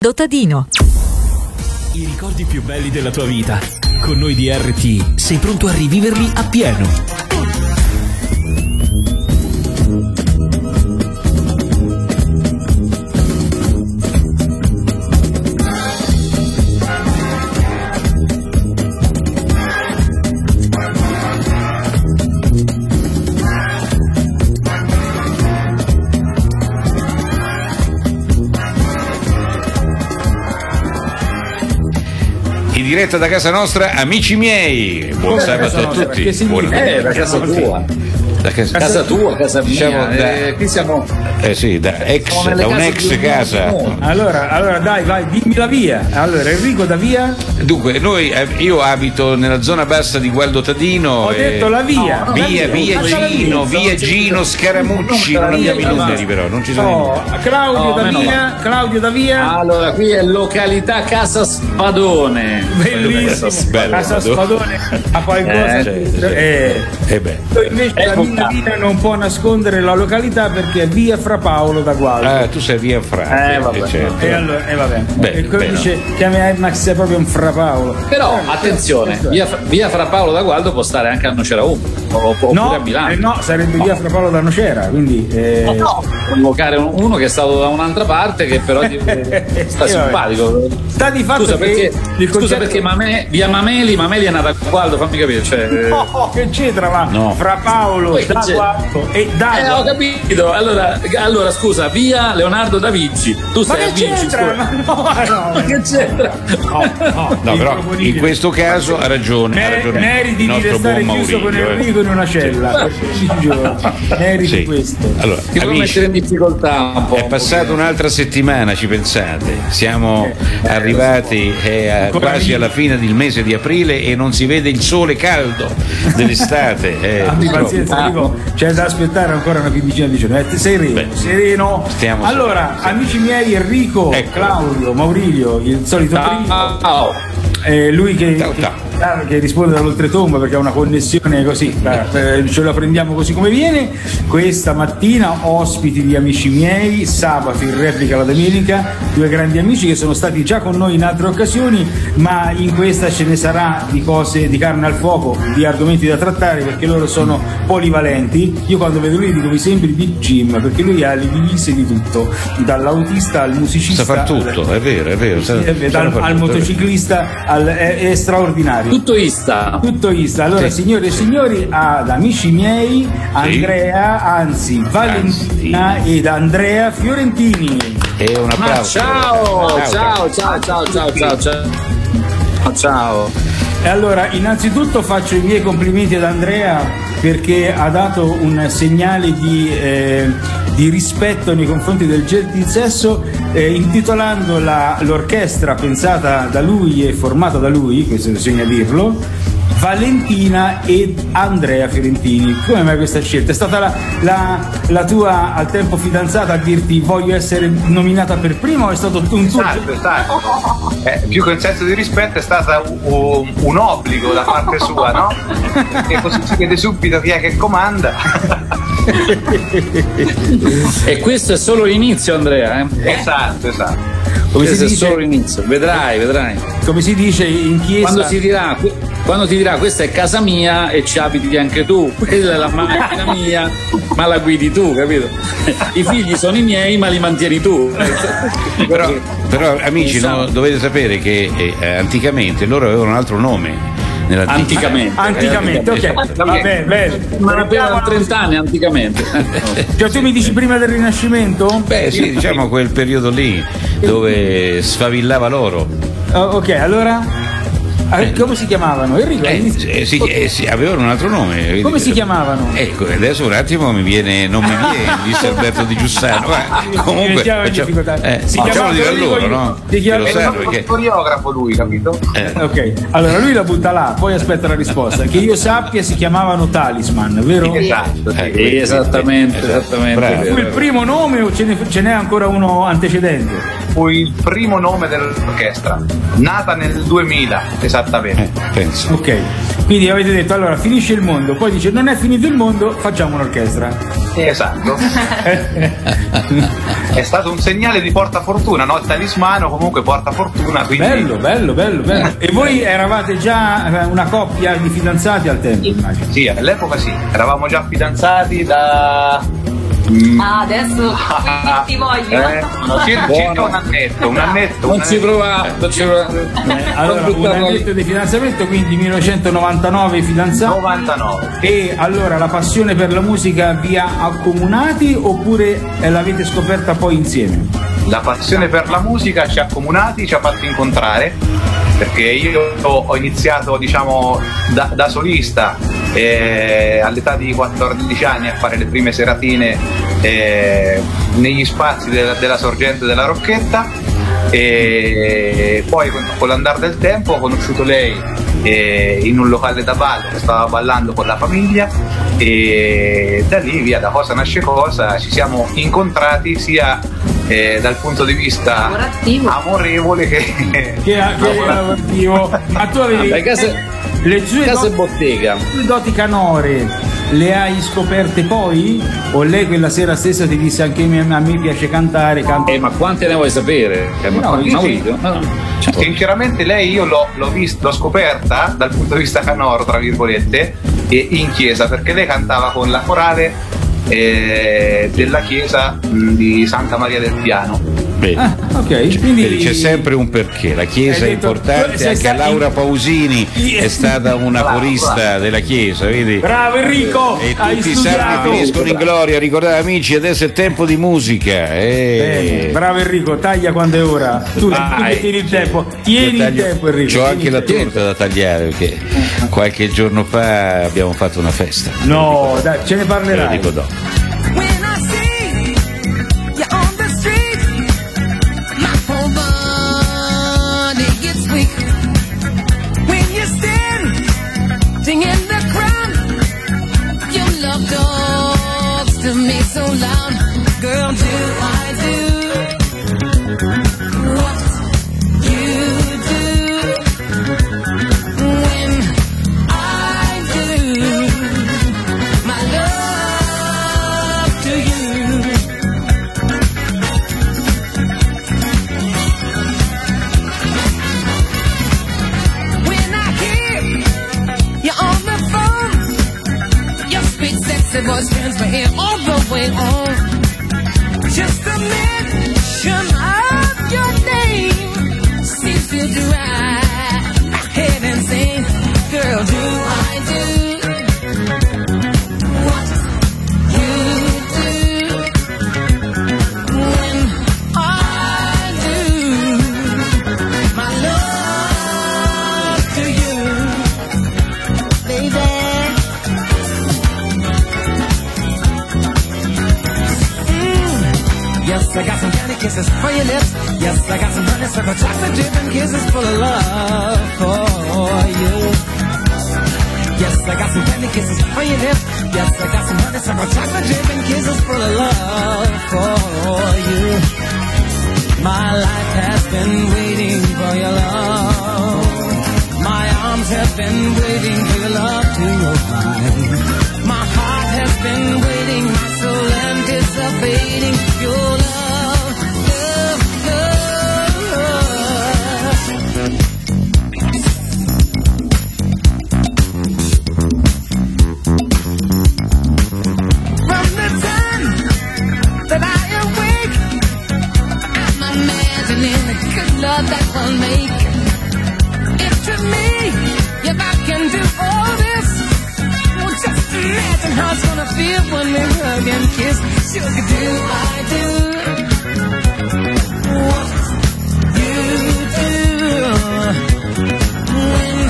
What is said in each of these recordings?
Dottadino. I ricordi più belli della tua vita. Con noi di RT sei pronto a riviverli appieno. In diretta da casa nostra, amici miei, buon sabato a tutti. Da casa tua. Casa tua, casa mia. Diciamo qui siamo. Sì, da un'ex casa. Allora dai, vai, dimmi la via. Allora, Enrico da via? Dunque, io abito nella zona bassa di Gualdo Tadino. Ho detto la via. Via Gino Scaramucci. Non abbiamo i numeri, però, non ci sono. Claudio da via. Allora, qui è località Casa Spadone. Bellissimo. Casa Spadone. Ma poi cosa? Invece la mia via non può nascondere la località perché è via Fra Paolo da Gualdo. Ah, tu sei via Fra. Vabbè. Certo. E allora, vabbè. E quello dice che a me Max è proprio un Fra Paolo. Però attenzione, via Fra Paolo da Gualdo può stare anche a Nocera 1 oppure a Milano. No, sarebbe via Fra Paolo da Nocera, quindi convocare uno che è stato da un'altra parte che però sta simpatico. Sta di fatto scusa perché via Mameli è nata a Gualdo, fammi capire, cioè no, che c'entra Fra Paolo da Gualdo e da ho capito. Allora scusa, via Leonardo da Vinci. Tu sei a Vinci, ma che c'entra? No, però in questo caso ha ragione. Meriti di restare chiuso con Enrico in una cella. Meriti questo. Allora, ti vuoi mettere in difficoltà un po'. È passata un'altra settimana, ci pensate? Siamo arrivati quasi alla fine del mese di aprile e non si vede il sole caldo dell'estate. Abbi pazienza, Enrico, c'è da aspettare ancora una quindicina di giorni. Sereno. Allora, amici miei, Enrico, Claudio, Maurilio, il solito primo. Lui che risponde dall'oltretomba perché ha una connessione così, ce la prendiamo così come viene. Questa mattina ospiti di amici miei, sabato in replica la domenica, due grandi amici che sono stati già con noi in altre occasioni, ma in questa ce ne sarà di cose, di carne al fuoco, di argomenti da trattare perché loro sono polivalenti. Io quando vedo lui dico mi sembri di Jim perché lui ha le divise di tutto, dall'autista al musicista, sa far tutto, è vero, al motociclista è straordinario. Tuttoista. Allora, signore e signori, ad amici miei, Valentina ed Andrea Fiorentini. E un applauso. Ciao. E allora, innanzitutto faccio i miei complimenti ad Andrea perché ha dato un segnale di rispetto nei confronti del Jazz Sesso, intitolando l'orchestra pensata da lui e formata da lui, questo bisogna dirlo, Valentina ed Andrea Fiorentini. Come mai questa scelta? È stata la tua al tempo fidanzata a dirti voglio essere nominata per prima o è stato un tuo? Più che un senso di rispetto è stato un obbligo da parte sua, no? Perché così si vede subito chi è che comanda. E questo è solo l'inizio, Andrea. Esatto. Questo è solo l'inizio, vedrai. Come si dice in chiesa? Quando ti dirà questa è casa mia e ci abiti anche tu, quella è la macchina mia, ma la guidi tu, capito? I figli sono i miei, ma li mantieni tu. Però amici, dovete sapere che anticamente loro avevano un altro nome. Anticamente, ok. Vabbè. Ma avevano 30 anni anticamente. Cioè tu mi dici prima del Rinascimento? Beh sì, diciamo quel periodo lì dove sfavillava l'oro. Ok, allora come si chiamavano? Enrico? Sì, avevano un altro nome. Come si chiamavano? Ecco, adesso un attimo non mi viene, disse Alberto Di Giussano. Comunque facciamo dire a loro, no? È un coreografo lui, capito? Ok, allora lui la butta là, poi aspetta la risposta. Che io sappia si chiamavano Talisman, vero? Esatto. Esattamente. Fu il primo nome o ce n'è ancora uno antecedente? fu il primo nome dell'orchestra, nata nel 2000 esattamente. Penso. Ok, quindi avete detto allora finisce il mondo, poi dice non è finito il mondo, facciamo un'orchestra. Esatto. È stato un segnale di portafortuna, no? Il talismano comunque porta fortuna, quindi... Bello. E voi eravate già una coppia di fidanzati al tempo, immagino? Sì, all'epoca sì, eravamo già fidanzati da... adesso ti voglio. Circa un annetto. Non ci provare. Allora, un annetto di fidanzamento, quindi 1999 fidanzati. 99. E allora la passione per la musica vi ha accomunati oppure l'avete scoperta poi insieme? La passione per la musica ci ha accomunati, ci ha fatti incontrare, perché io ho iniziato diciamo da solista all'età di 14 anni a fare le prime seratine negli spazi della Sorgente della Rocchetta, e poi con l'andare del tempo ho conosciuto lei in un locale da ballo che stava ballando con la famiglia, e da lì via, da cosa nasce cosa, ci siamo incontrati sia dal punto di vista amorevole che lavorativo. Ma tu avevi le sue bottega, doti canore le hai scoperte poi? O lei quella sera stessa ti disse anche a me piace cantare? Ma quante ne vuoi sapere? Sinceramente lei io l'ho scoperta dal punto di vista canoro, tra virgolette, in chiesa, perché lei cantava con la corale della chiesa di Santa Maria del Piano. Ok, quindi c'è sempre un perché, la chiesa è importante, anche a Laura Pausini è stata una corista della chiesa, vedi? Bravo Enrico, e tutti i santi finiscono in gloria. Ricordate amici, adesso è tempo di musica. Bravo Enrico, taglia quando è ora. Tu tieni il tempo, il tempo Enrico. C'ho anche la torta da tagliare, perché qualche giorno fa abbiamo fatto una festa. No, dai, ce ne parlerai. Te lo dico dopo. In the crowd, your love talks to me so loud. Girl, do I do what you do when I do my love to you? When I hear you're on the phone, your sweet sexy voice turns my ear all the way on. Just a mention of your name seems to drive my head insane. Girl, do I do what you do when I do my love to you, baby? Yes, I got some candy kisses for your lips. Yes, I got some honeysuckle chocolate dripping kisses full of love for you. Yes, I got some candy kisses for your lips. Yes, I got some honeysuckle chocolate dripping kisses full of love for you. My life has been waiting for your love. My arms have been waiting for your love to revive. My heart has been waiting, my soul anticipating your love, love, love. From the time that I awake, I'm imagining the good love that we'll make. If to me, if I can do all this, well, just imagine how it's gonna feel when we hug and kiss. Sugar, do I do what you do when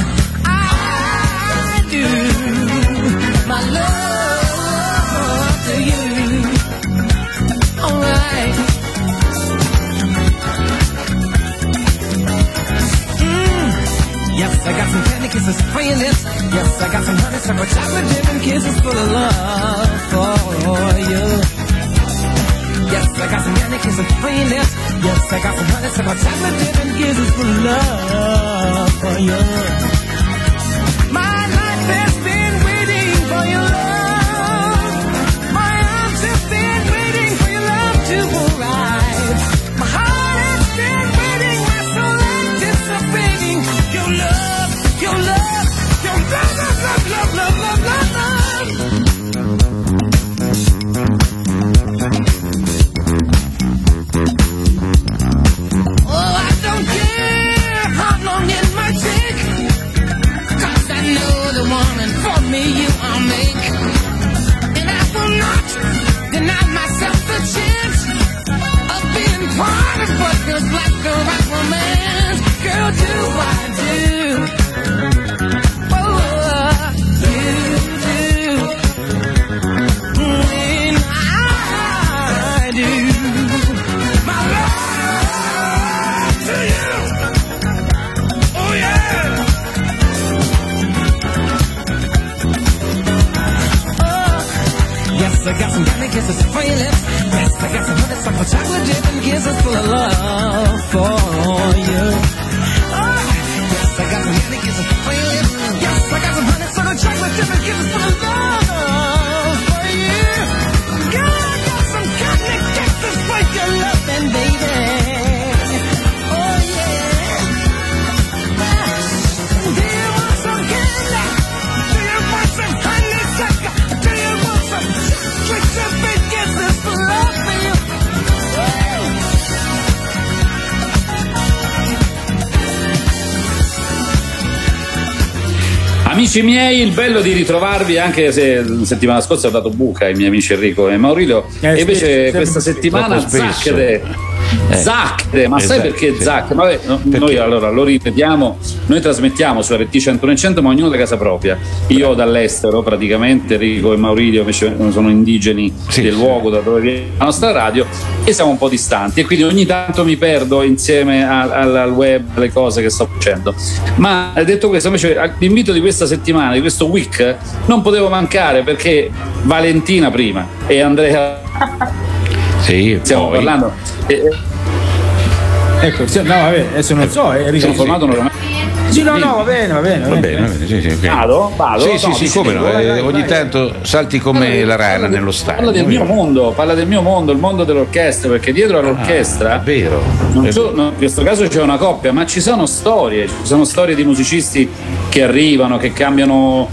I do my love to you? Alright. Yes, I got some candy kisses for your lips. Yes, I got some honeysuckle chocolate dripping kisses full of love for you. Yes, I got some candy kisses for your lips. Yes, I got some honey, some chocolate dip and kisses for love for you. My life has been waiting for your love. My arms have been waiting for your love to arrive. My heart has been waiting, my soul anticipating your love, your love, your love, love, love, love, love, love, love. Oh, I don't care how long it might take, 'cause I know the woman for me you I'll make. And I will not deny myself the chance of being part of what feels like the right romance. Girl, do I do? Oh, you do. When I do my love to you. Oh yeah. Yes, I got some candy kisses for your lips. Yes, I got some honey, some chocolate dip and kisses full of love for you. Yes, I got some candy kisses for your lips. Yes, I got some honey, some chocolate dip and kisses full of love for you. Girl, I got some candy kisses for your loving, baby. Oh yeah. Do you want some candy? Do you want some honeysuckle? Do you want some chocolate dip and kisses for love for you? Amici miei, il bello di ritrovarvi, anche se la settimana scorsa ho dato buca ai miei amici Enrico e Maurilio, e invece questa settimana Zacchede, ma sai perché Zacchede? Vabbè, noi allora lo ripetiamo, noi trasmettiamo su RT 101, ma ognuno da casa propria. Io dall'estero praticamente, Enrico e Maurilio invece sono indigeni del luogo da dove viene la nostra radio e siamo un po' distanti e quindi ogni tanto mi perdo insieme al web le cose che sto facendo. Ma detto questo, invece l'invito di questa settimana, di questo week, non potevo mancare perché Valentina prima e Andrea stiamo parlando. Ecco, no, vabbè, adesso non so, sono formato normalmente. Sì, no, va bene. Sì. Vado? Sì, come no? Ogni tanto salti come la rana nello stadio. Parla del mio mondo, il mondo dell'orchestra, perché dietro all'orchestra, è vero. In questo caso c'è una coppia, ma ci sono storie di musicisti che arrivano, che cambiano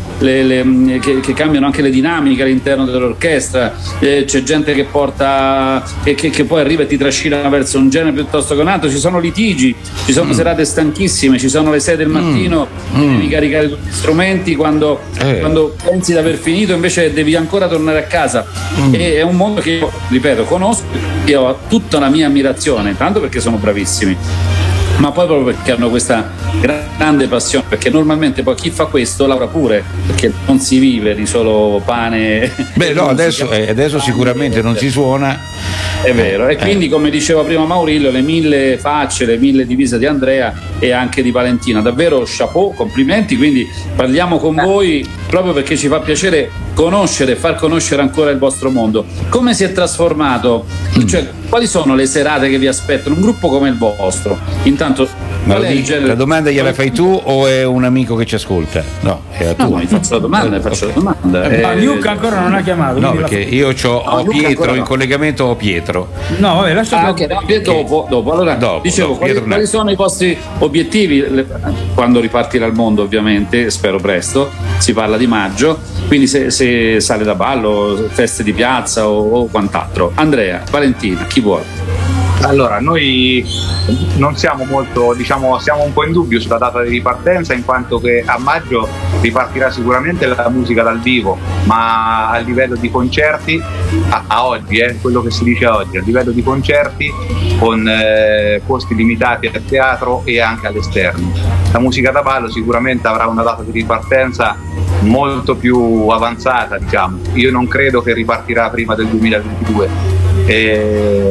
che cambiano anche le dinamiche all'interno dell'orchestra. C'è gente che porta che poi arriva e ti trascina verso un genere piuttosto che un altro. Ci sono litigi, ci sono serate stanchissime, ci sono le 6 del mattino, devi caricare tutti gli strumenti quando pensi di aver finito, invece devi ancora tornare a casa. E è un mondo che io, ripeto, conosco, e ho tutta la mia ammirazione, tanto perché sono bravissimi, ma poi proprio perché hanno questa grande passione, perché normalmente poi chi fa questo lavora pure, perché non si vive di solo pane. Beh no, adesso sicuramente non si suona, è vero, e quindi come diceva prima Maurilio, le 1000 facce, le 1000 divise di Andrea e anche di Valentina, davvero chapeau, complimenti. Quindi parliamo con voi proprio perché ci fa piacere conoscere e far conoscere ancora il vostro mondo. Come si è trasformato? Cioè, quali sono le serate che vi aspettano? Un gruppo come il vostro, intanto la domanda gliela fai tu o è un amico che ci ascolta? No, è a tu. No, faccio la domanda. Luca ancora non ha chiamato. No, perché io ho Pietro in collegamento, ho Pietro. No, vabbè, lascia dopo. Allora, dicevo, quali sono i vostri obiettivi quando ripartirà il mondo, ovviamente, spero presto, si parla di maggio, quindi se sale da ballo, feste di piazza o quant'altro. Andrea, Valentina, chi vuole? Allora, noi non siamo molto, siamo un po' in dubbio sulla data di ripartenza, in quanto che a maggio ripartirà sicuramente la musica dal vivo, ma a livello di concerti, a oggi, quello che si dice oggi, a livello di concerti con posti limitati al teatro e anche all'esterno. La musica da ballo sicuramente avrà una data di ripartenza molto più avanzata, Io non credo che ripartirà prima del 2022.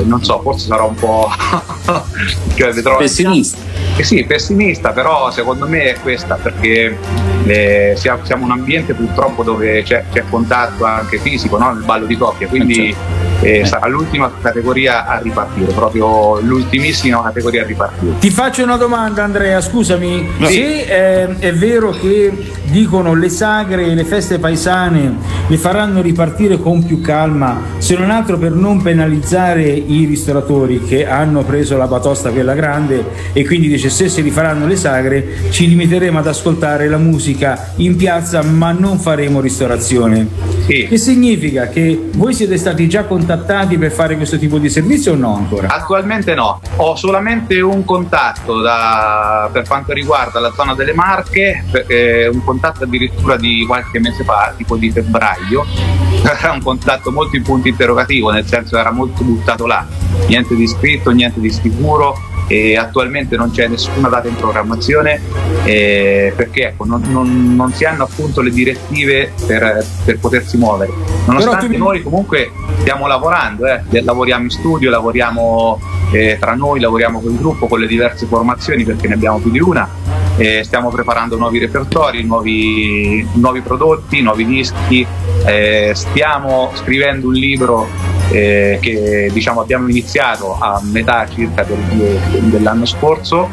non so, forse sarò un po' pessimista. Sì, pessimista, però secondo me è questa, perché siamo un ambiente purtroppo dove c'è contatto anche fisico, no? Nel ballo di coppia, quindi sarà l'ultima categoria a ripartire, proprio l'ultimissima categoria a ripartire. Ti faccio una domanda, Andrea, scusami, no. Se è vero che dicono le sagre e le feste paesane le faranno ripartire con più calma, se non altro per non penalizzare i ristoratori che hanno preso la batosta quella grande, e quindi dice se si rifaranno le sagre ci limiteremo ad ascoltare la musica in piazza ma non faremo ristorazione. Sì. Che significa che voi siete stati già contattati per fare questo tipo di servizio o no ancora? Attualmente no, ho solamente un contatto per quanto riguarda la zona delle Marche, un contatto addirittura di qualche mese fa, tipo di febbraio. Era un contatto molto in punto interrogativo, nel senso era molto buttato là, niente di scritto, niente di sicuro, e attualmente non c'è nessuna data in programmazione, perché ecco, non si hanno appunto le direttive per potersi muovere, nonostante noi comunque stiamo lavorando, lavoriamo in studio, lavoriamo tra noi, lavoriamo con il gruppo, con le diverse formazioni, perché ne abbiamo più di una, stiamo preparando nuovi repertori, nuovi prodotti, nuovi dischi, stiamo scrivendo un libro che diciamo abbiamo iniziato a metà circa dell'anno scorso,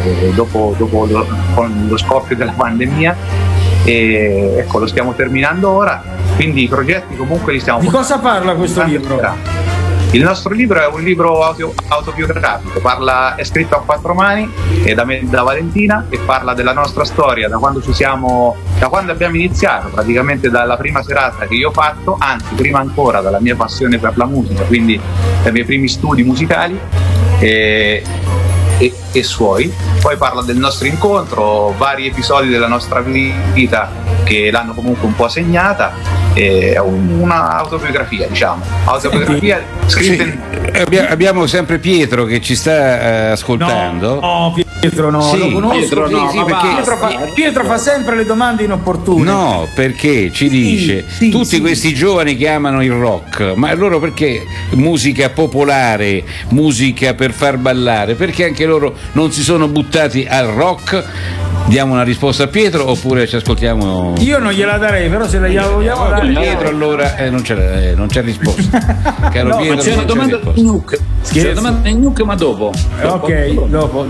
con lo scoppio della pandemia, e ecco, lo stiamo terminando ora, quindi i progetti comunque li stiamo portando. Di cosa parla questo libro? Il nostro libro è un libro autobiografico, è scritto a 4 mani, è da me e da Valentina, e parla della nostra storia, da quando abbiamo iniziato, praticamente dalla prima serata che io ho fatto, anzi prima ancora dalla mia passione per la musica, quindi dai miei primi studi musicali e suoi. Poi parla del nostro incontro, vari episodi della nostra vita che l'hanno comunque un po' segnata. È un'autobiografia, diciamo, scritta abbiamo sempre Pietro che ci sta ascoltando. No, Pietro no, sì, lo conosco. Pietro, no, sì, perché Pietro fa sempre le domande inopportune. No, perché ci dice tutti questi giovani che amano il rock, ma loro perché musica popolare, musica per far ballare, perché anche loro non si sono buttati al rock? Diamo una risposta a Pietro oppure ci ascoltiamo? Io non gliela darei, però se la vogliamo dare Pietro, allora non c'è risposta. Caro no, Pietro, ma c'è una domanda di Nuke. C'è una domanda di Nuke, ma dopo. Ok, dopo.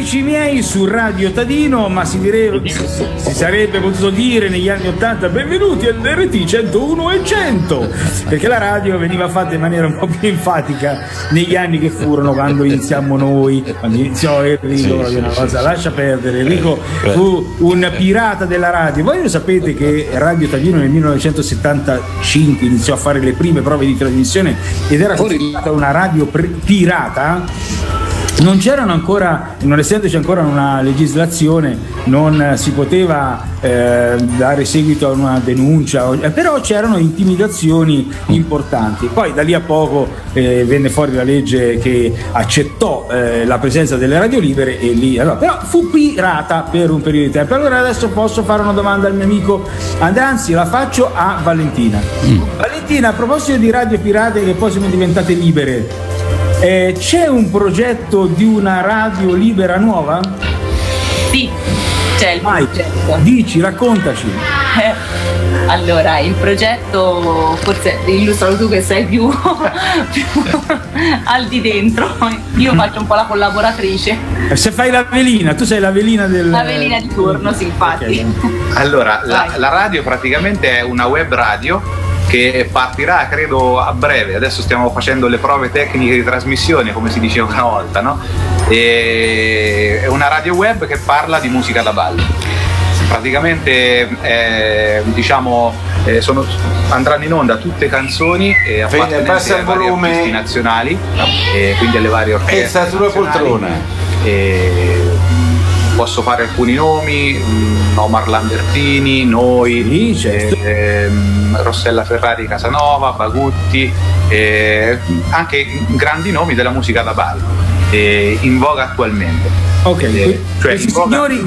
Amici miei, su Radio Tadino, ma si sarebbe potuto dire negli anni 80 benvenuti all'RT 101 e 100, perché la radio veniva fatta in maniera un po' più enfatica negli anni che furono, quando iniziamo noi, quando iniziò Enrico, lascia perdere, Enrico fu un pirata della radio. Voi lo sapete che Radio Tadino nel 1975 iniziò a fare le prime prove di trasmissione ed era considerata una radio pirata? Non c'erano ancora, non essendoci ancora una legislazione, non si poteva dare seguito a una denuncia, però c'erano intimidazioni importanti. Poi da lì a poco venne fuori la legge che accettò la presenza delle radio libere e lì, allora, però fu pirata per un periodo di tempo. Allora adesso posso fare una domanda al mio amico Andrea, anzi la faccio a Valentina. Valentina, a proposito di radio pirate che poi sono diventate libere, c'è un progetto di una radio libera nuova? Sì, c'è il progetto. Dici, raccontaci. Allora, il progetto, forse illustralo tu che sei più al di dentro. Io faccio un po' la collaboratrice. Se fai la velina, tu sei la velina La velina di turno, sì, infatti. Okay. Allora, la radio praticamente è una web radio che partirà credo a breve. Adesso stiamo facendo le prove tecniche di trasmissione, come si diceva una volta, no? E è una radio web che parla di musica da ballo. Praticamente andranno in onda tutte canzoni appartenenti ai vari artisti nazionali, quindi alle varie orchestre. Sta sulla poltrona. Posso fare alcuni nomi: Omar Lambertini, noi, Rossella Ferrari Casanova, Bagutti, anche grandi nomi della musica da ballo in voga attualmente. Ok, questi signori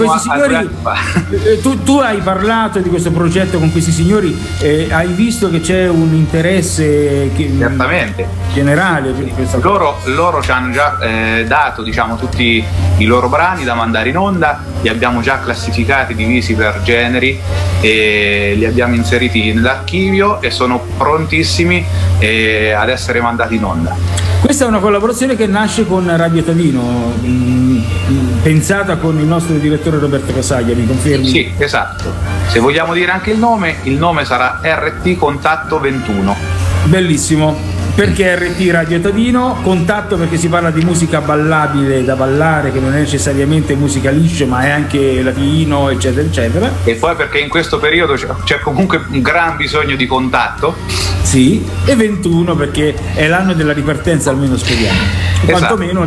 tu hai parlato di questo progetto con questi signori, hai visto che c'è un interesse generale per questa cosa? Loro ci hanno già dato, diciamo, tutti i loro brani da mandare in onda, li abbiamo già classificati, divisi per generi e li abbiamo inseriti nell'archivio e sono prontissimi ad essere mandati in onda. Questa è una collaborazione che nasce con Radio Tadino, pensata con il nostro direttore Roberto Casaglia, mi confermi? Sì, esatto. Se vogliamo dire anche il nome sarà RT Contatto 21. Bellissimo. Perché RT Radio Tadino? Contatto perché si parla di musica ballabile da ballare, che non è necessariamente musica liscia, ma è anche latino, eccetera eccetera. E poi perché in questo periodo c'è comunque un gran bisogno di contatto. Sì, e 21 perché è l'anno della ripartenza, almeno speriamo, quantomeno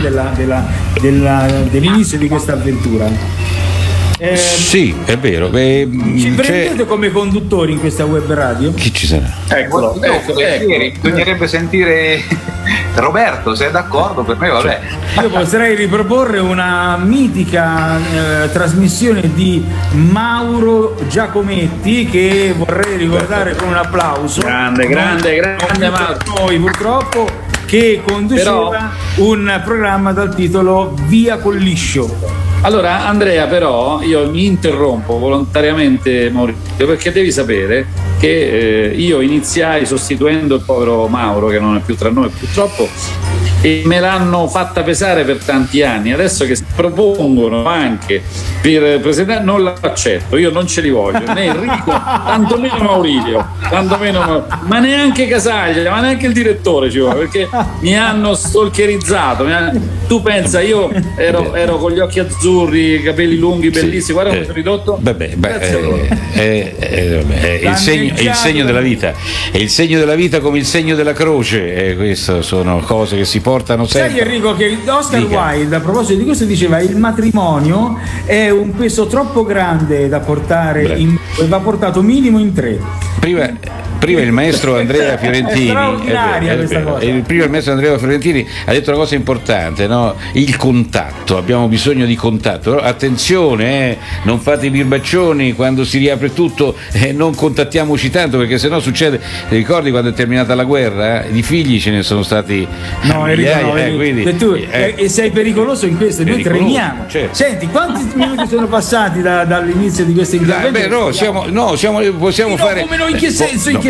dell'inizio di questa avventura. Sì, è vero. Ci prendete come conduttori in questa web radio? Chi ci sarà? Eccolo. Bisognerebbe sentire Roberto, se è d'accordo, per me vabbè. Io potrei riproporre una mitica trasmissione di Mauro Giacometti, che vorrei ricordare con un applauso. Grande Mauro. Noi purtroppo, che conduceva un programma dal titolo Via col liscio. Allora Andrea, però io mi interrompo volontariamente, Maurizio, perché devi sapere che io iniziai sostituendo il povero Mauro, che non è più tra noi purtroppo, e me l'hanno fatta pesare per tanti anni. Adesso che propongono anche per presentare, non l'accetto, io non ce li voglio, né Enrico, tantomeno Maurizio, ma neanche Casaglia, ma neanche il direttore ci vuole, perché mi hanno stalkerizzato. Tu pensa, io ero con gli occhi azzurri, i capelli lunghi, bellissimi, guarda come sono ridotto. È il segno della vita, è il segno della vita come il segno della croce, queste sono cose che si portano sempre. Sai Enrico che Oscar Wilde a proposito di questo diceva: il matrimonio è un peso troppo grande da portare va portato minimo in 3. Prima il maestro Andrea Fiorentini, prima il maestro Andrea Fiorentini ha detto una cosa importante, no? Il contatto, abbiamo bisogno di contatto. Attenzione, non fate i birbaccioni quando si riapre tutto, non contattiamoci tanto, perché sennò succede. Ti ricordi quando è terminata la guerra? Di figli ce ne sono stati migliaia, quindi tu sei pericoloso in questo, noi tremiamo. Certo. Senti, quanti minuti sono passati dall'inizio di questo intervento? Possiamo fare. Come no, in che senso?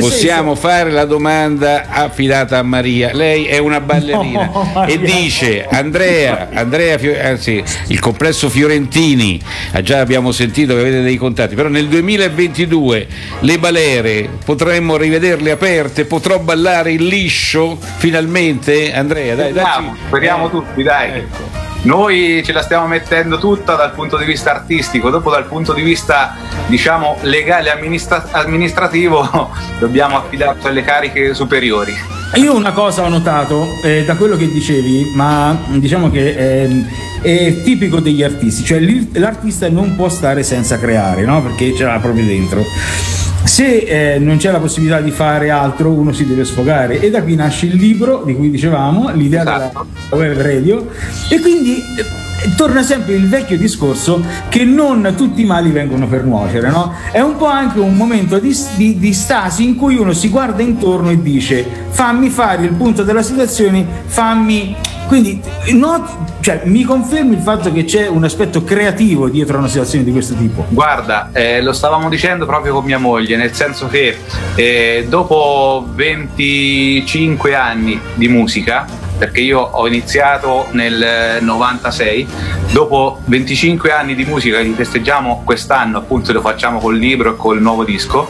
possiamo fare la domanda affidata a Maria. Lei è una ballerina e dice Andrea, anzi il complesso Fiorentini, già abbiamo sentito che avete dei contatti, però nel 2022 le balere potremmo rivederle aperte, potrò ballare il liscio finalmente? Andrea, dai, speriamo tutti, dai. Ecco. Noi ce la stiamo mettendo tutta dal punto di vista artistico, dopo dal punto di vista diciamo legale amministrativo dobbiamo affidarci alle cariche superiori. Io una cosa ho notato da quello che dicevi, ma diciamo che è tipico degli artisti, cioè l'artista non può stare senza creare, no? Perché ce l'ha proprio dentro. Se non c'è la possibilità di fare altro, uno si deve sfogare, e da qui nasce il libro di cui dicevamo, l'idea della web radio, e quindi torna sempre il vecchio discorso che non tutti i mali vengono per nuocere, no? È un po' anche un momento di stasi in cui uno si guarda intorno e dice fammi fare il punto della situazione, quindi cioè, mi confermi il fatto che c'è un aspetto creativo dietro a una situazione di questo tipo? Guarda, lo stavamo dicendo proprio con mia moglie, nel senso che dopo 25 anni di musica, perché io ho iniziato nel 96, dopo 25 anni di musica che festeggiamo quest'anno, appunto lo facciamo col libro e col nuovo disco,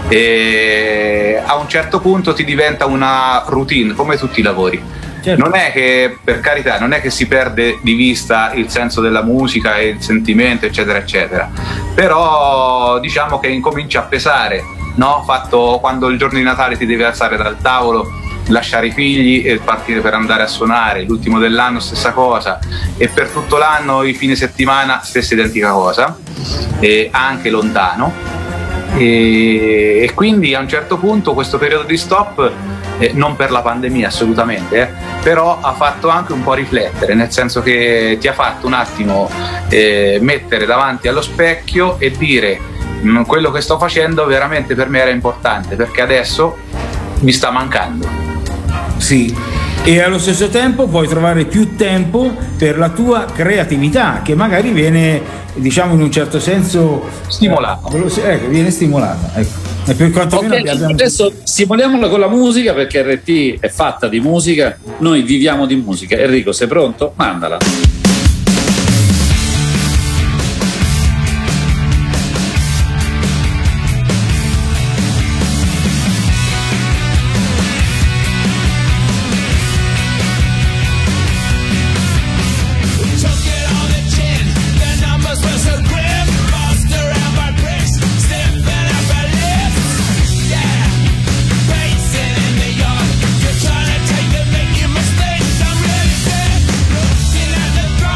a un certo punto ti diventa una routine come tutti i lavori. Certo. Non è che, per carità, non è che si perde di vista il senso della musica e il sentimento, eccetera eccetera, però diciamo che incomincia a pesare, no? Fatto quando il giorno di Natale ti devi alzare dal tavolo, lasciare i figli e partire per andare a suonare, l'ultimo dell'anno stessa cosa, e per tutto l'anno i fine settimana stessa identica cosa, e anche lontano, e quindi a un certo punto questo periodo di stop, non per la pandemia assolutamente, però ha fatto anche un po' riflettere, nel senso che ti ha fatto un attimo mettere davanti allo specchio e dire quello che sto facendo veramente per me era importante, perché adesso mi sta mancando. Sì, e allo stesso tempo puoi trovare più tempo per la tua creatività, che magari viene, diciamo, in un certo senso stimolata. Viene stimolata, ecco. E per quanto meno abbiamo... Adesso simuliamola con la musica, perché RT è fatta di musica, noi viviamo di musica. Enrico, sei pronto? Mandala. Trying to take the making mistakes. I'm ready,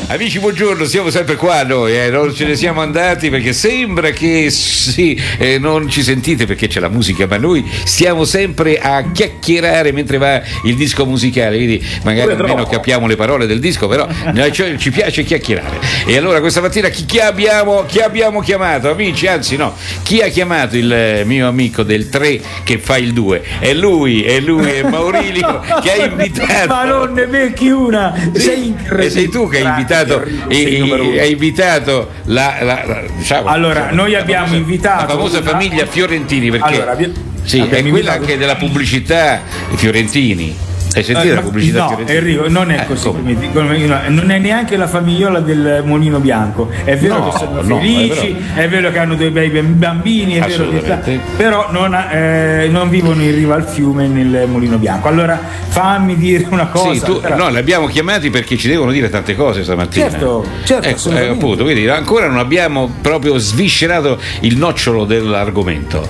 Amici, buongiorno, siamo sempre qua noi, non ce ne siamo andati perché sembra che non ci sentite perché c'è la musica, ma noi stiamo sempre a chiacchierare mentre va il disco musicale, quindi magari almeno capiamo le parole del disco, però ci piace chiacchierare. E allora questa mattina chi abbiamo chiamato, amici? Anzi no, chi ha chiamato il mio amico del 3 che fa il 2? È lui è Maurilio che ha invitato. Ma non ne becchi una, sei tu che hai invitato diciamo, allora noi abbiamo invitato la famosa famiglia Fiorentini, perché allora, è quella anche della pubblicità Fiorentini. Hai sentito la pubblicità? No, Enrico, non è così. Non è neanche la famigliola del Mulino Bianco. È vero che sono felici, è vero che hanno dei bei bambini, è vero che però non vivono in riva al fiume nel Mulino Bianco. Allora fammi dire una cosa. No, li abbiamo chiamati perché ci devono dire tante cose stamattina. Certo, appunto, quindi ancora non abbiamo proprio sviscerato il nocciolo dell'argomento.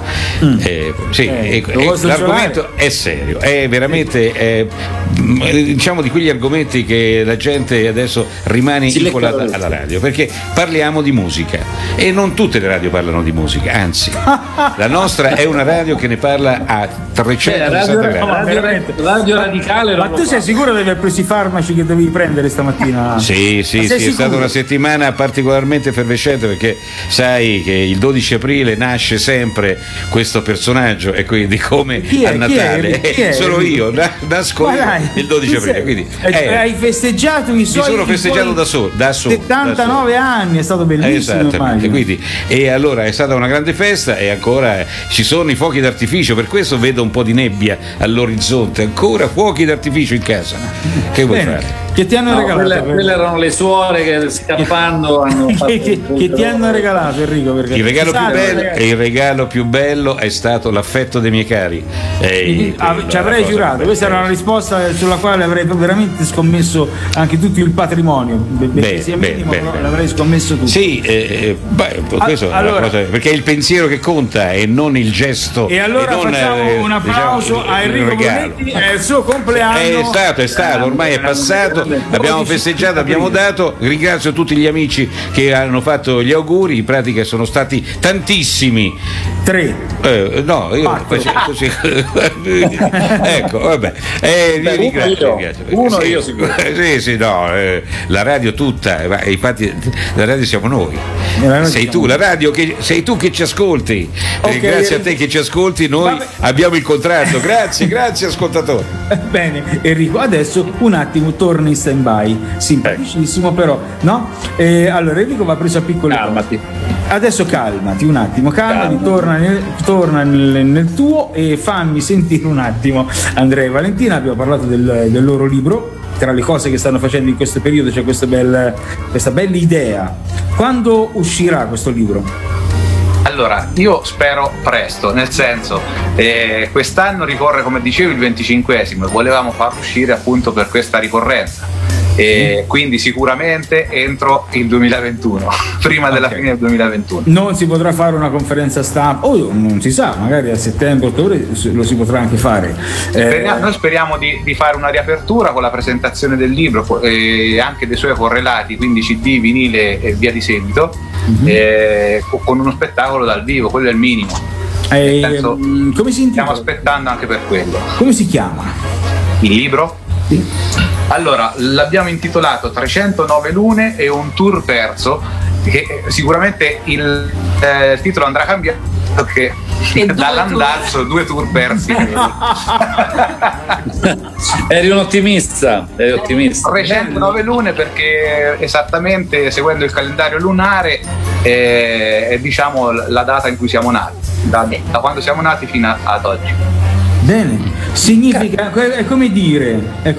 L'argomento è serio, è veramente diciamo di quegli argomenti che la gente adesso rimane incollata alla radio, perché parliamo di musica e non tutte le radio parlano di musica, anzi la nostra è una radio che ne parla a 360 gradi. Radio radicale. Ma tu sei sicuro di aver preso i farmaci che dovevi prendere stamattina? Sì, è stata una settimana particolarmente effervescente, perché sai che il 12 aprile nasce sempre questo personaggio e quindi come a Natale sono io, nasco il 12 aprile, quindi hai festeggiato i suoi, mi sono festeggiato da solo 79 anni, è stato bellissimo. Esattamente, quindi, e allora è stata una grande festa e ancora ci sono i fuochi d'artificio, per questo vedo un po' di nebbia all'orizzonte, ancora fuochi d'artificio in casa. Che vuoi fare? Che ti hanno regalato? Quelle erano le suore che scappando che ti hanno regalato, Enrico? Perché il regalo più bello è stato l'affetto dei miei cari. Ci avrei giurato, questa era una risposta sulla quale avrei veramente scommesso anche tutto il patrimonio. L'avrei scommesso tutto. Sì, questo è una cosa, perché è il pensiero che conta e non il gesto. E allora facciamo un applauso a Enrico Brunetti, è il suo compleanno. È stato, ormai è passato. Abbiamo festeggiato, abbiamo dato. Ringrazio tutti gli amici che hanno fatto gli auguri. In pratica sono stati tantissimi. 3. No, io così. Ecco, vabbè. Ringrazio. Io sicuro. Sì, no, la radio tutta, infatti la radio siamo noi. Sei tu, la radio sei tu che ci ascolti. Grazie a te che ci ascolti, noi abbiamo il contratto. Grazie ascoltatore. Bene, Enrico, adesso un attimo torna in stand by, simpaticissimo però, no? Allora Enrico va preso a piccole calmati. Adesso calmati un attimo, torna nel tuo e fammi sentire un attimo Andrea e Valentina. Abbiamo parlato del loro libro. Tra le cose che stanno facendo in questo periodo c'è questa bella idea. Quando uscirà questo libro? Allora, io spero presto, nel senso, quest'anno ricorre, come dicevo, il 25esimo e volevamo farlo uscire appunto per questa ricorrenza. Quindi sicuramente entro il 2021, prima della fine del 2021. Non si potrà fare una conferenza stampa, non si sa, magari a settembre, ottobre lo si potrà anche fare. Noi speriamo di fare una riapertura con la presentazione del libro e anche dei suoi correlati, quindi CD, vinile e via di seguito, con uno spettacolo dal vivo, quello è il minimo. Come si intitola? Stiamo aspettando anche per quello. Come si chiama? Il libro? Sì. Allora, l'abbiamo intitolato 309 lune e un tour perso, che sicuramente il titolo andrà cambiato, perché dall'andazzo 2 tour persi. Eri un ottimista. 309 lune perché esattamente seguendo il calendario lunare è diciamo la data in cui siamo nati, da quando siamo nati fino ad oggi. Bene, significa, è come dire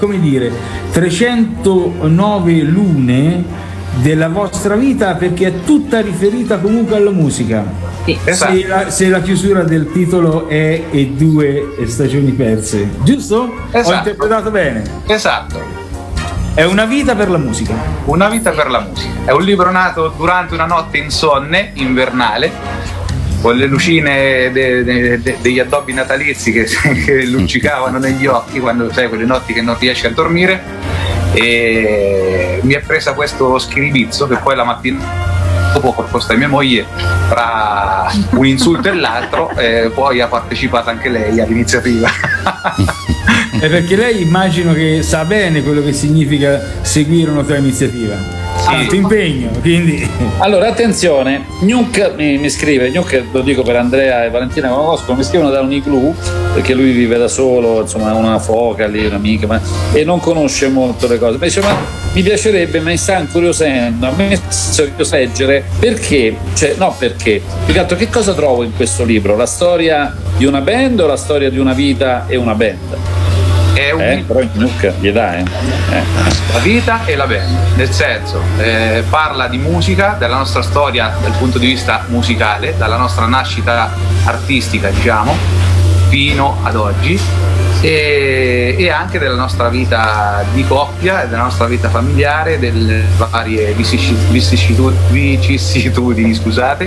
309 lune della vostra vita, perché è tutta riferita comunque alla musica. Esatto. Se la chiusura del titolo è E 2 stagioni perse, giusto? Esatto. Ho interpretato bene? Esatto. È una vita per la musica. Una vita per la musica. È un libro nato durante una notte insonne, invernale, con le lucine degli addobbi natalizi che luccicavano negli occhi quando sai quelle notti che non riesci a dormire, e mi è presa questo schiribizzo che poi la mattina dopo proposta di mia moglie, tra un insulto e l'altro, poi ha partecipato anche lei all'iniziativa. È perché lei immagino che sa bene quello che significa seguire un'altra iniziativa. Tanto impegno, quindi. Allora attenzione, Nuke mi scrive, Nuke lo dico per Andrea e Valentina che conosco, mi scrivono da un igloo perché lui vive da solo, insomma ha una foca lì, un'amica, e non conosce molto le cose. Mi dice, ma mi piacerebbe, mi sta incuriosendo, a me leggere perché, perché, più che altro che cosa trovo in questo libro? La storia di una band o la storia di una vita e una band? Però Nuke gli dà la vita e la band, nel senso parla di musica, della nostra storia dal punto di vista musicale, dalla nostra nascita artistica, diciamo, fino ad oggi, e anche della nostra vita di coppia e della nostra vita familiare, delle varie vicissitudini, scusate,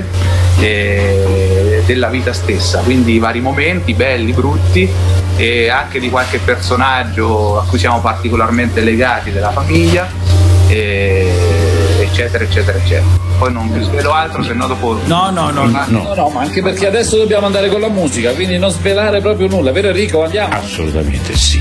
della vita stessa, quindi i vari momenti belli, brutti, e anche di qualche personaggio a cui siamo particolarmente legati della famiglia, eccetera eccetera eccetera. Poi non vi svelo altro, se no dopo no, ma anche perché adesso dobbiamo andare con la musica, quindi non svelare proprio nulla, vero Enrico? Andiamo? Assolutamente sì.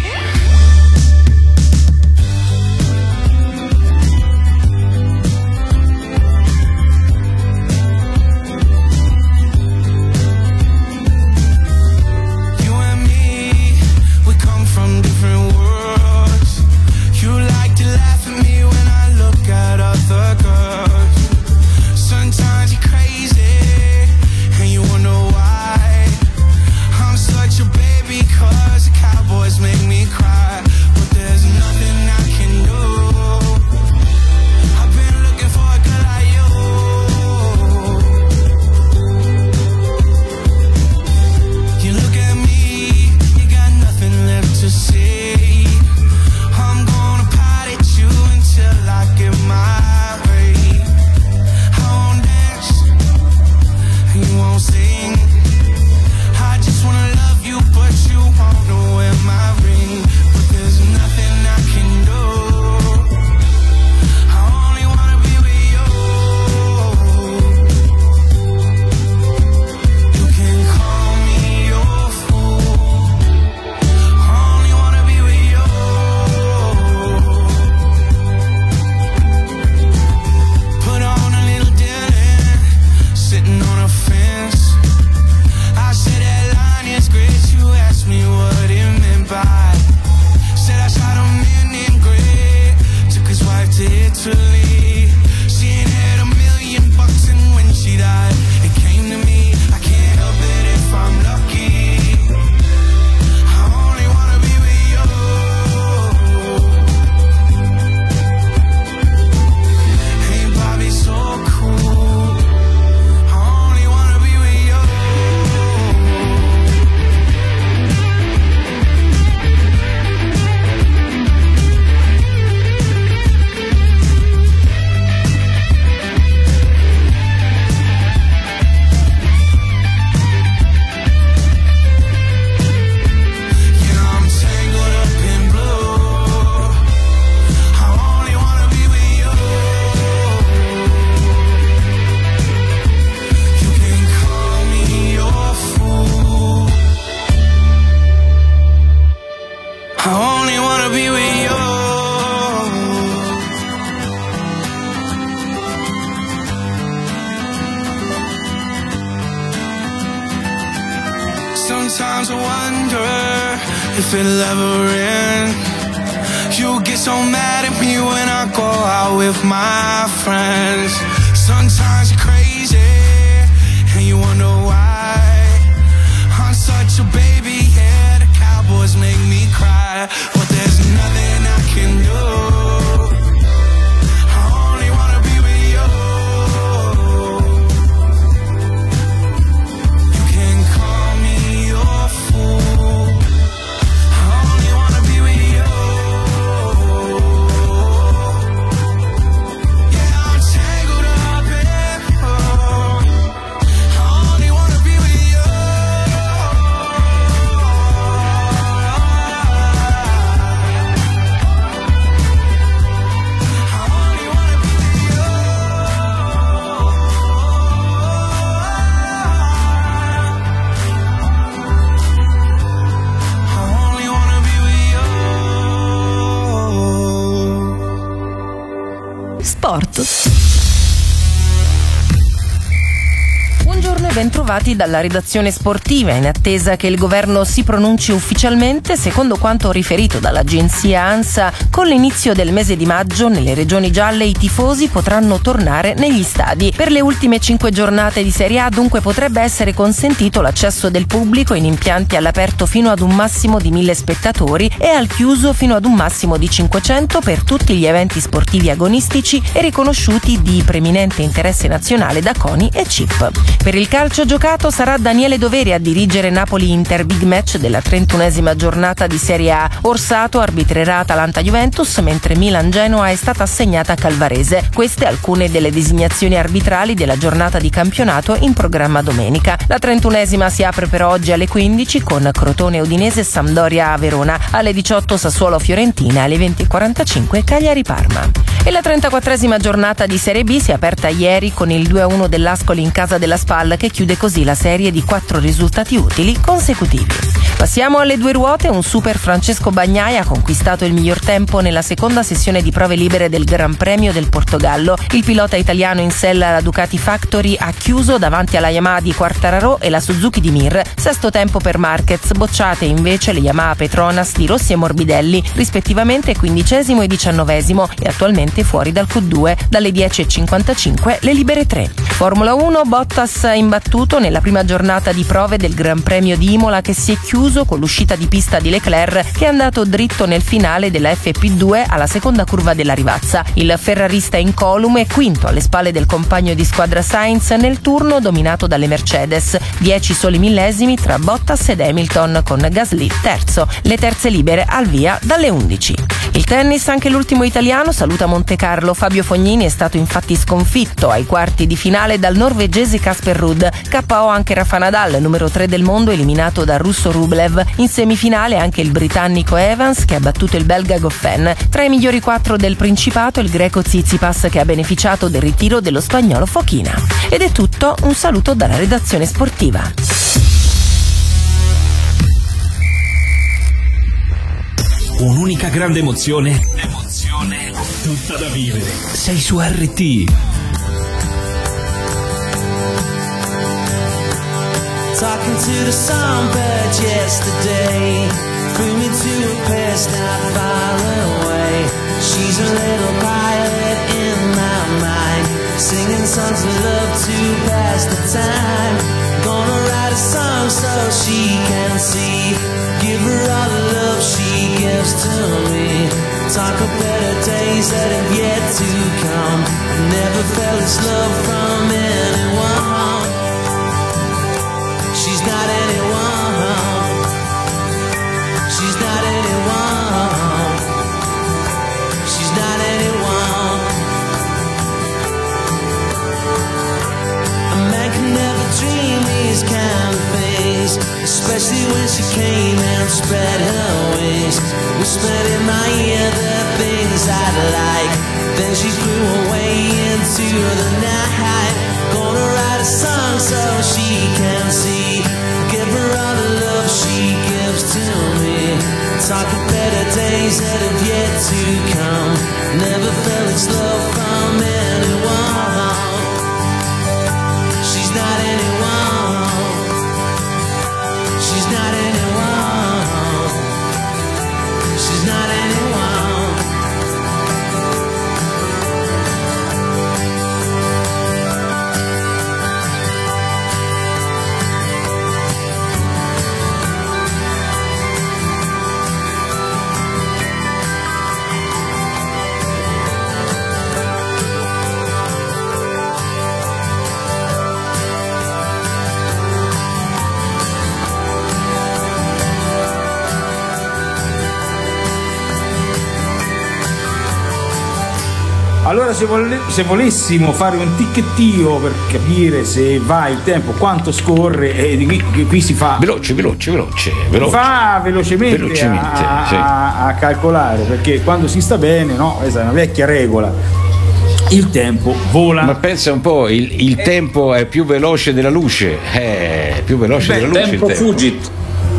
Sometimes I wonder if it'll ever end. You get so mad at me when I go out with my friends. Sometimes you're crazy and you wonder why. I'm such a baby, yeah, the Cowboys make me cry. But there's nothing I can do. Sport. Buongiorno e bentrovati dalla redazione sportiva. In attesa che il governo si pronunci ufficialmente, secondo quanto riferito dall'agenzia ANSA, con l'inizio del mese di maggio nelle regioni gialle i tifosi potranno tornare negli stadi. Per le ultime 5 giornate di Serie A dunque potrebbe essere consentito l'accesso del pubblico in impianti all'aperto fino ad un massimo di 1000 spettatori e al chiuso fino ad un massimo di 500 per tutti gli eventi sportivi agonistici e riconosciuti di preminente interesse nazionale da CONI e CIP. Per il calcio giocato sarà Daniele Doveri a dirigere Napoli-Inter, big match della 31esima giornata di Serie A. Orsato arbitrerà Atalanta-Juventus, mentre Milan-Genoa è stata assegnata a Calvarese. Queste alcune delle designazioni arbitrali della giornata di campionato in programma domenica. La 31esima si apre per oggi alle 15 con Crotone-Udinese e Sampdoria-Verona, alle 18 Sassuolo-Fiorentina, alle 20:45 Cagliari-Parma. E la 34esima giornata di Serie B si è aperta ieri con il 2-1 dell'Ascoli in casa della Spal, che chiude così la serie di 4 risultati utili consecutivi. Passiamo alle due ruote. Un super Francesco Bagnaia ha conquistato il miglior tempo nella seconda sessione di prove libere del Gran Premio del Portogallo. Il pilota italiano in sella alla Ducati Factory ha chiuso davanti alla Yamaha di Quartararo e la Suzuki di Mir. Sesto tempo per Marquez, bocciate invece le Yamaha Petronas di Rossi e Morbidelli, rispettivamente 15° e 19° e attualmente fuori dal Q2. Dalle 10:55 le libere 3. Formula 1, Bottas imbattuto nella prima giornata di prove del Gran Premio di Imola, che si è chiuso con l'uscita di pista di Leclerc, che è andato dritto nel finale della FP2 alla seconda curva della Rivazza. Il ferrarista incolume è quinto alle spalle del compagno di squadra Sainz nel turno dominato dalle Mercedes. 10 soli millesimi tra Bottas ed Hamilton, con Gasly terzo. Le terze libere al via dalle 11. Il tennis, anche l'ultimo italiano saluta Montecarlo. Fabio Fognini è stato infatti sconfitto ai quarti di finale dal norvegese Casper Ruud. KO anche Rafa Nadal, numero 3 del mondo, eliminato da russo Rublev. In semifinale anche il britannico Evans, che ha battuto il belga Goffin. Tra i migliori 4 del Principato il greco Tsitsipas, che ha beneficiato del ritiro dello spagnolo Fokina. Ed è tutto, un saluto dalla redazione sportiva. Un'unica grande emozione tutta da vivere. Sei su RT. Talking to the songbird yesterday, flew me to a past not far away. She's a little pilot in my mind, singing songs of love to pass the time. Gonna write a song so she can see, give her all the love she gives to me. Talk of better days that have yet to come. Never felt this love from anyone. She's not anyone. She's not anyone. She's not anyone. A man can never dream these kind of things, especially when she came and spread her wings. Whispered in my ear the things I'd like, then she flew away into the night. Gonna write a song so she can see, give her all the love she gives to me. Talk of better days that have yet to come. Never felt this love from anyone. She's not anyone. She's not anyone. She's not anyone. Allora se volessimo fare un ticchettio per capire se va il tempo, quanto scorre, e qui si fa veloce. Fa velocemente a calcolare, perché quando si sta bene, no? Questa è una vecchia regola. Il tempo vola. Ma pensa un po', il tempo è più veloce della luce. Più veloce della luce. Tempo fugit.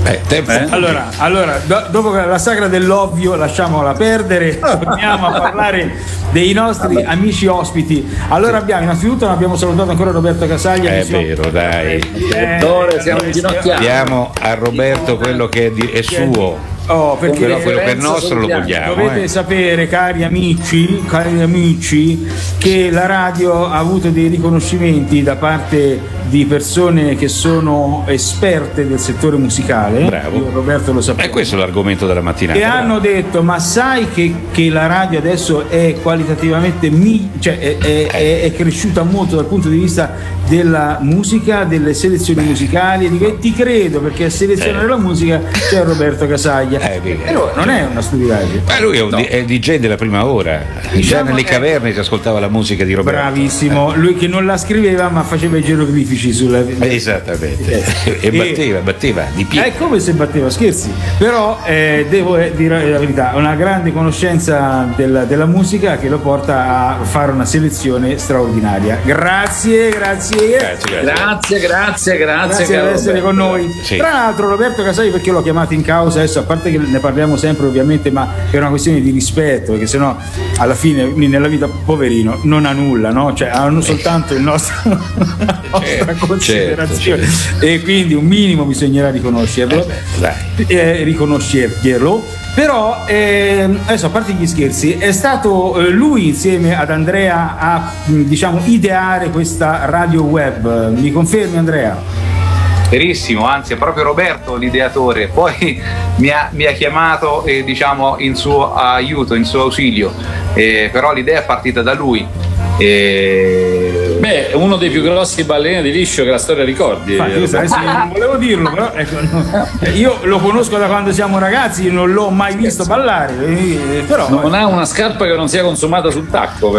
Allora, dopo la sagra dell'ovvio lasciamola perdere, torniamo a parlare dei nostri amici ospiti. Allora non abbiamo salutato ancora Roberto Casaglia. È vero, dai. Siamo inginocchiati. Diamo a Roberto quello che è suo. Perché però quello che è nostro lo vogliamo. Dovete sapere, cari amici, che la radio ha avuto dei riconoscimenti da parte di persone che sono esperte del settore musicale. Bravo. Io, Roberto, lo sapevo. E questo è l'argomento della mattinata. E hanno detto: ma sai che la radio adesso è qualitativamente è cresciuta molto dal punto di vista della musica, delle selezioni musicali. Ti credo, perché a selezionare la musica c'è Roberto Casaglia. Però non è una stupidaggine. Ma lui è DJ della prima ora. Già nelle caverne si ascoltava la musica di Roberto. Bravissimo, lui che non la scriveva ma faceva i geroglifici sulla. Esattamente. E batteva di piedi. È come se batteva, scherzi. Però devo dire la verità, una grande conoscenza della musica che lo porta a fare una selezione straordinaria. Grazie per essere con noi. Sì. Tra l'altro Roberto Casaglia, perché l'ho chiamato in causa adesso, a parte che ne parliamo sempre ovviamente, ma è una questione di rispetto, perché sennò alla fine nella vita, poverino, non ha nulla, no? Cioè hanno soltanto la nostra considerazione, certo. E quindi un minimo bisognerà riconoscerlo, riconoscerglielo. Però adesso, a parte gli scherzi, è stato lui insieme ad Andrea a ideare questa radio web. Mi confermi, Andrea? Verissimo, anzi è proprio Roberto l'ideatore, poi mi ha chiamato in suo aiuto, in suo ausilio, però l'idea è partita da lui. È uno dei più grossi ballerini di liscio che la storia ricordi. Non volevo dirlo, però io lo conosco da quando siamo ragazzi, non l'ho mai visto ballare, però non ha una scarpa che non sia consumata sul tacco.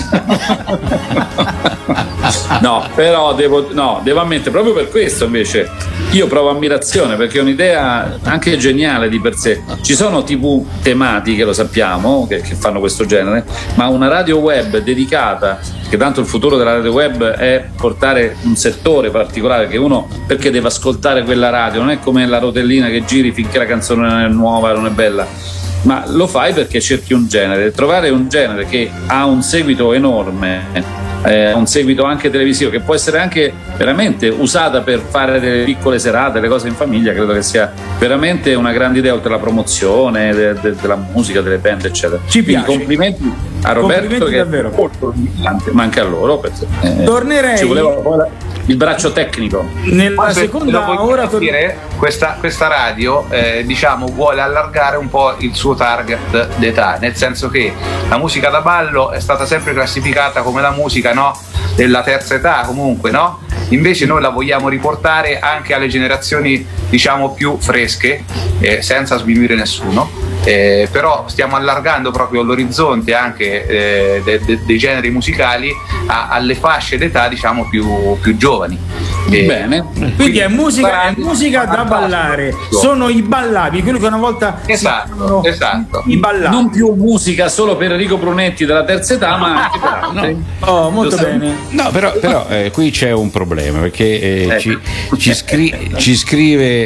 No, però devo ammettere, proprio per questo invece io provo ammirazione, perché è un'idea anche geniale di per sé. Ci sono TV tematiche, lo sappiamo, che fanno questo genere, ma una radio web dedicata, che tanto il futuro della radio web è portare un settore particolare, che uno, perché deve ascoltare quella radio, non è come la rotellina che giri finché la canzone non è nuova, non è bella, ma lo fai perché cerchi un genere. Trovare un genere che ha un seguito enorme, un seguito anche televisivo, che può essere anche veramente usata per fare delle piccole serate, le cose in famiglia, credo che sia veramente una grande idea, oltre alla promozione della musica, delle band, eccetera. Ci piace. Complimenti a Roberto, che davvero. È molto importante, ma anche a loro, perché, tornerei. Ci voleva il braccio tecnico. Nella seconda ora questa radio vuole allargare un po' il suo target d'età, nel senso che la musica da ballo è stata sempre classificata come la musica, no, della terza età comunque, no? Invece noi la vogliamo riportare anche alle generazioni più fresche, senza sminuire nessuno. Però stiamo allargando proprio l'orizzonte anche dei generi musicali alle fasce d'età più giovani. Bene, quindi è musica da ballare, sono i ballabili, quello che una volta esatto. I ballabili. Non più musica solo per Enrico Brunetti della terza età, ma anche molto bene. No, però qui c'è un problema, perché ci scrive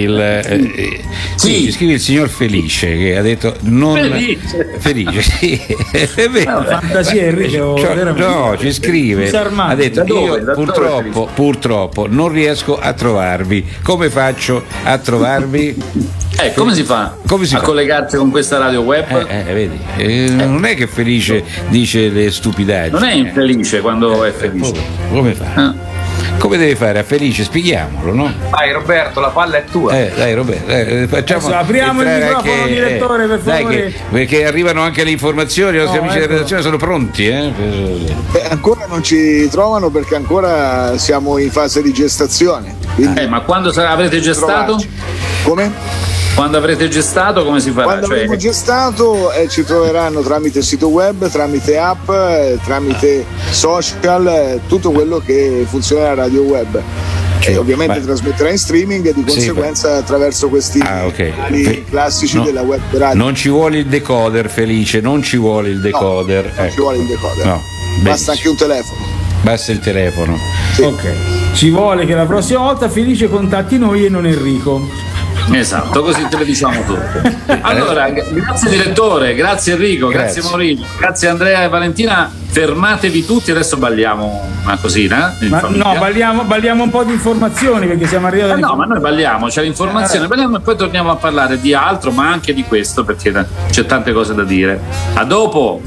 ci scrive il signor Felice, che ha detto Felice, sì, è vero. Fantasia, Enrico. No, ci scrive, ha detto: io purtroppo non riesco a trovarvi. Come faccio a trovarvi? Come si fa a collegarsi con questa radio web? Vedi, non è che Felice dice le stupidaggini. Non è infelice quando è felice. Come fa? Come deve fare a Felice? Spieghiamolo, no? Dai Roberto, la palla è tua. Dai Roberto, facciamo. Adesso apriamo il microfono, direttore, per favore. Perché arrivano anche le informazioni, i nostri amici della redazione sono pronti, ancora non ci trovano, perché ancora siamo in fase di gestazione. Ma quando avrete gestato? Come? Quando avrete gestato, come si farà? Quando avremo gestato, ci troveranno tramite sito web, tramite app, tramite social, tutto quello che funziona alla radio web. E ovviamente trasmetterà in streaming, e di conseguenza attraverso questi canali classici della web radio. Non ci vuole il decoder, Felice, non ci vuole il decoder. Non ci vuole il decoder. No. Basta anche un telefono. Basta il telefono. Sì. Ok. Ci vuole che la prossima volta Felice contatti noi e non Enrico. Esatto, così te le diciamo tutte. Allora, grazie direttore, grazie Enrico, grazie Maurizio, grazie Andrea e Valentina. Fermatevi tutti, adesso balliamo una cosina. No, balliamo un po' di informazioni perché siamo arrivati. No, ma noi balliamo, c'è l'informazione, balliamo e poi torniamo a parlare di altro, ma anche di questo perché c'è tante cose da dire. A dopo.